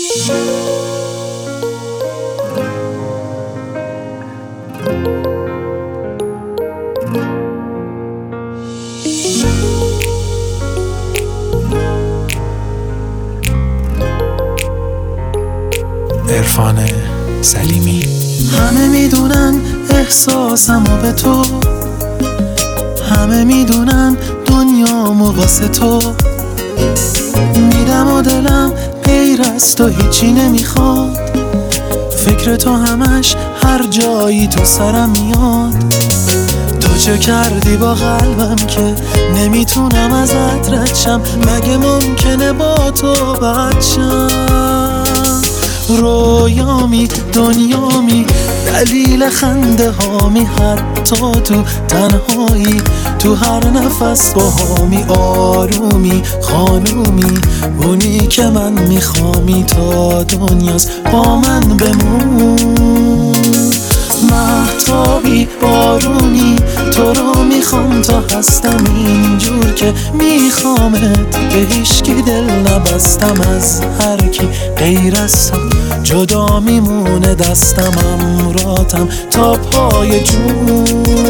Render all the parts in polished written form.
عرفان سلیمی. همه میدونن احساسمو به تو، همه میدونن دنیامو واسه تو میدم و دلم غیر از تو هیچی نمیخواد. فکر تو همش هر جایی تو سرم میاد. تو چه کردی با قلبم که نمیتونم ازت رد شم؟ مگه ممکنه با تو بد شم؟ رویامی دنیامی دلیل خنده هامی، حتی تو تنهایی تو هر نفس باهامی. آرومی خانومی اونی که من میخوامی، تا دنیاست با من بمون. مهتابی بارونی تو رو میخوام تا هستم اینجور که میخوامت. به هیچکی دل نبستم از هر کی غیر از تو، جدا میمونه دستم امراتم تا پای جون.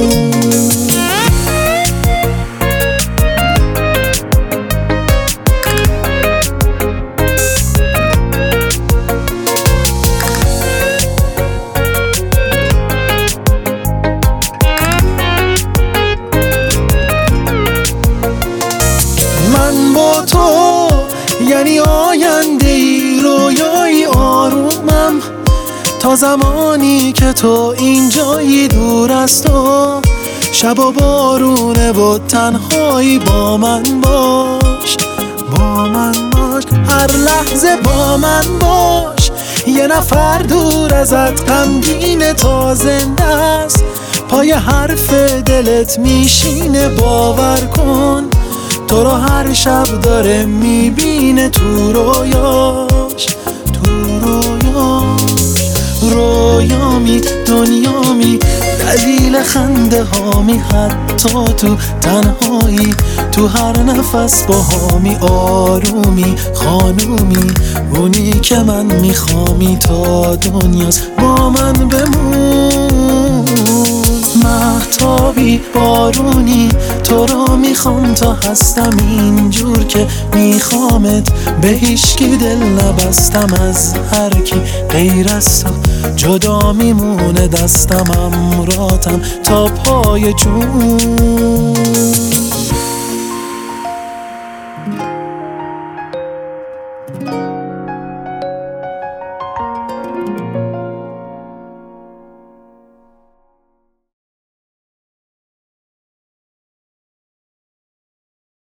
من با تو یعنی آینده ای، رویایی آرومم تا زمانی که تو اینجایی. دور از تو شب و بارونه و تنهایی، با من باش، با من باش، هر لحظه با من باش. یه نفر دور ازت غمگینه تا زنده است، پای حرف دلت میشینه. باور کن تو رو هر شب داره میبینه تو رویاش، تو رویاش. رویامی دنیامی دلیل خنده هامی، حتی تو تنهایی تو هر نفس باهامی. آرومی خانومی اونی که من میخوامی، تا دنیاست با من بمون. مهتابی بارونی تو رو میخوام تا هستم اینجور که میخوامت. به هیچکی دل نبستم از هر کی غیر از تو، جدا میمونه دستم امراتم تا پای جون.